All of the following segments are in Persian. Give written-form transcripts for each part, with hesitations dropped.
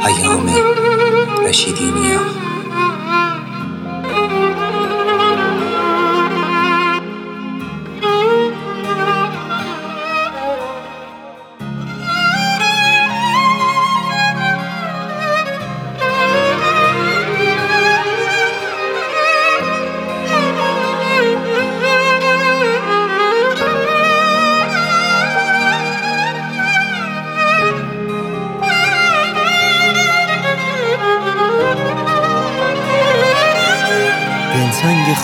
پیام رشیدی نیا. دلتنگ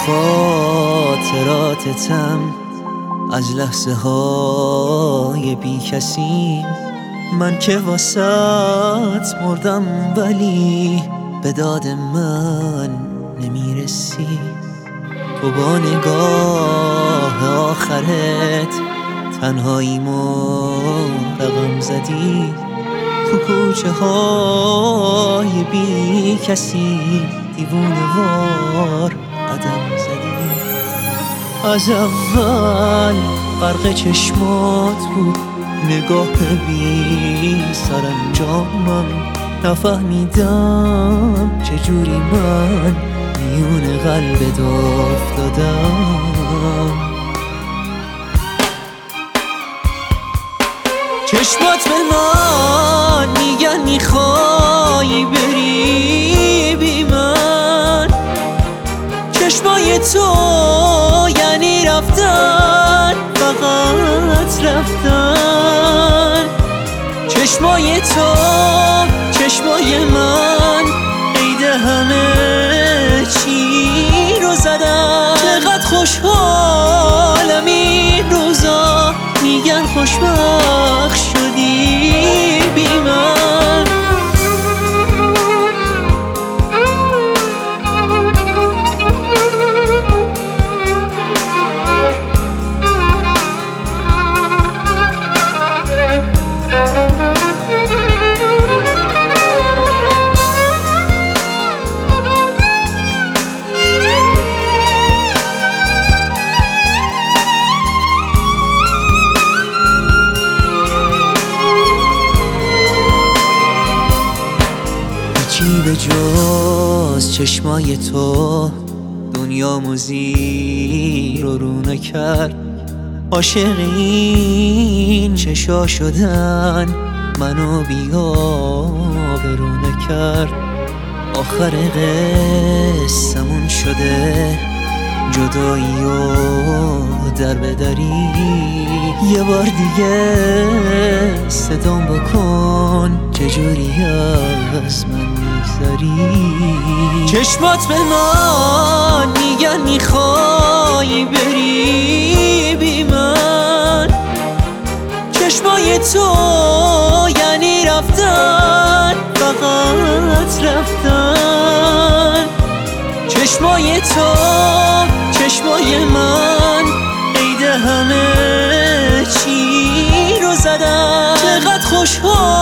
خاطراتتم از لحظه های بی کسیم. من که واسط مردم ولی به داد من نمیرسی. تو با نگاه آخرت تنهاییمو رقم زدی. تو کوچه های بی کسی دیوونه وار قدم زدی. از اول غرق چشمات بود نگاه بی سرانجامم. نفهمیدم چجوری من میون قلبت افتادم. چشمات به من میگن میخوای بری بی من. چشمای تو یعنی رفتن، فقط رفتن. چشمای تو چشمای من قید همه چی رو زدن. چقدر خوشحالم این روزا، میگن خوشبخت شدی بی من. به جز چشمای تو دنیامو زیر و رو نکرد. عاشق این چشا شدن منو بی‌آبرو نکرد. آخر قصه‌مون شده جدایی و در بدری. یه بار دیگه صدام بکن چجوری از من میگذری. چشمات به من میگن میخوای بری بی من. چشمای تو یعنی رفتن، فقط رفتن. چشمای تو چشمای من قید همه چی رو زدن. چقدر خوشحال